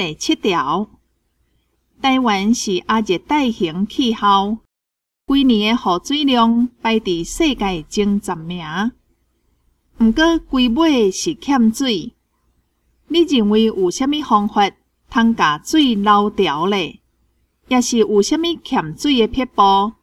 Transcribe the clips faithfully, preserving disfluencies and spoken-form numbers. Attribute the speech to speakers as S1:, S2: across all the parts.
S1: 第七条，台湾是亚热带型气候，规年的雨水量排伫世界前十名。毋过规尾是欠水，你认为有啥物方法通甲水留条咧？也是有啥物欠水的撇步？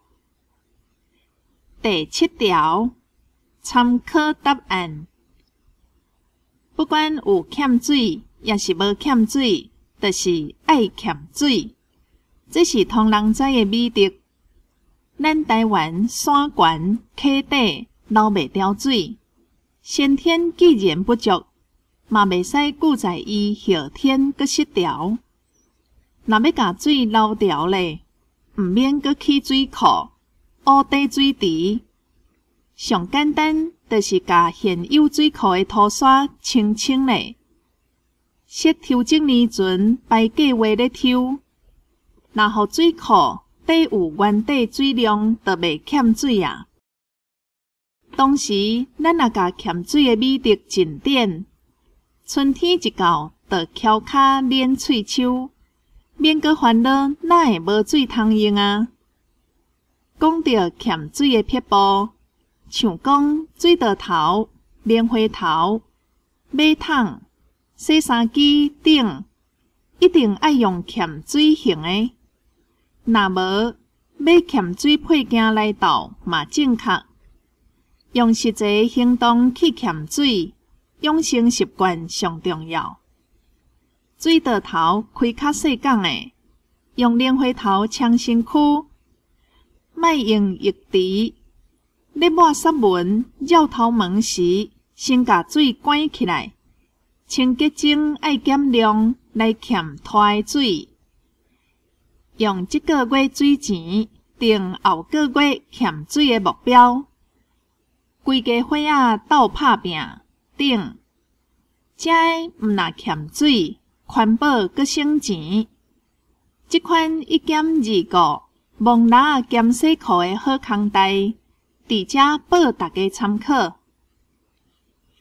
S1: 第七条，参考答案。不管有欠水，也是无欠水，就是爱欠水。这是通人知的美德。咱台湾山悬溪底留袂条水，先天既然不足，嘛袂使顾在伊后天阁失调。若要甲水留条咧，毋免阁起水库、挖底水池。上简单，就是甲现有水库的土沙清清咧。设抽整年船排计划咧抽，若互水库底有原底水量，就袂欠水啊。当时，咱也甲欠水的美德尽典，春天一到，就翘脚捻喙手，免阁烦恼哪会无水通用啊。讲到欠水的撇步，像讲水道头、莲花头、马桶、洗衫机等，一定爱用欠水型的。若无，买欠水配件来倒嘛正确。用实际行动去欠水，养成习惯上重要。水道头开较细管的，用莲花头冲身躯，莫用液池。咧抹纱门、绕头门时，先甲水关起来。清洁精爱减量来欠拖的水。用即个月水钱定后个月欠水的目标。规家伙仔斗拍拼等，遮个毋若欠水，环保阁省钱。即款一减二五，蒙拉减洗裤的好康代，伫遮报大家参考。